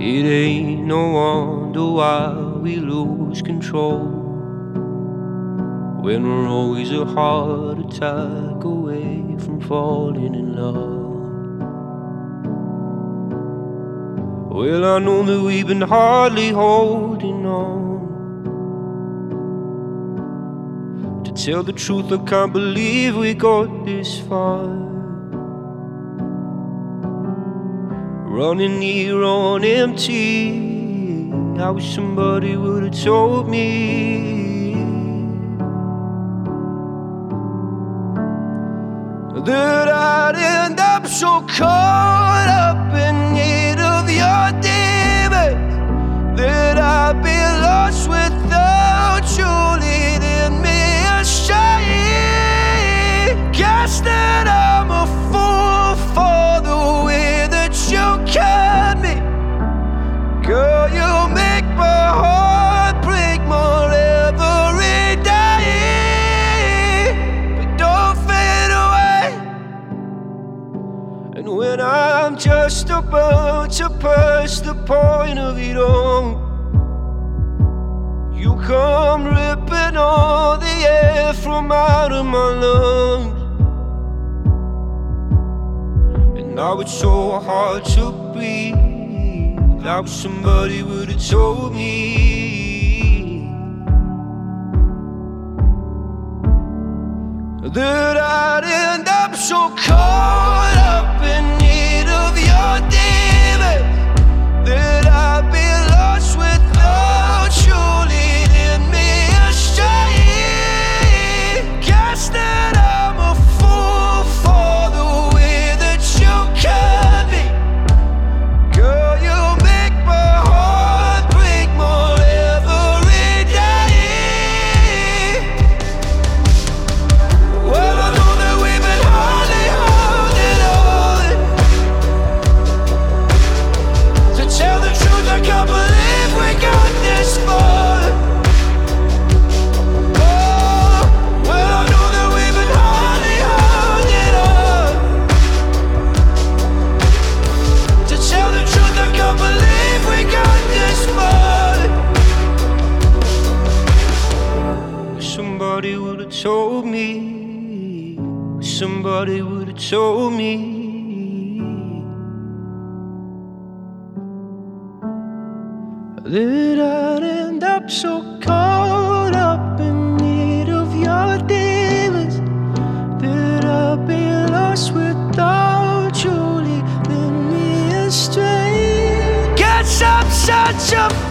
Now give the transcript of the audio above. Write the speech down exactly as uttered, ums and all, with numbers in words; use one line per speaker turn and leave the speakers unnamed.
It ain't no wonder why we lose control when we're always a heart attack away from falling in love. Well, I know that we've been hardly holding on. To tell the truth, I can't believe we got this far. Running here on empty. I wish somebody would have told me that I'd end up so caught up in need of your demons, that I'd be lost without you leading me astray. Guess that I'm a fool for the way that you cut me. Girl, you make my heart break more every day, but don't fade away. And when I'm just about to pass the point of it all, you come ripping all the air from out of my lungs. And now it's so hard to breathe. I wish somebody would have told me that I'd end up so caught up in need of your demons, that I'd be lost without you leading me astray. Guess that I'm a fool for the way that you cut me. Girl, you make my heart break more every day. Well, I know that we've been hardly holding on. To tell the truth, I can't believe we got this far. Oh, well, I know that we've been hardly holding on. To tell the truth, I can't believe we got this far. Wish somebody would have told me. Wish somebody would have told me that I'd end up so caught up in need of your demons, that I'd be lost without you leading me astray. Guess I'm such a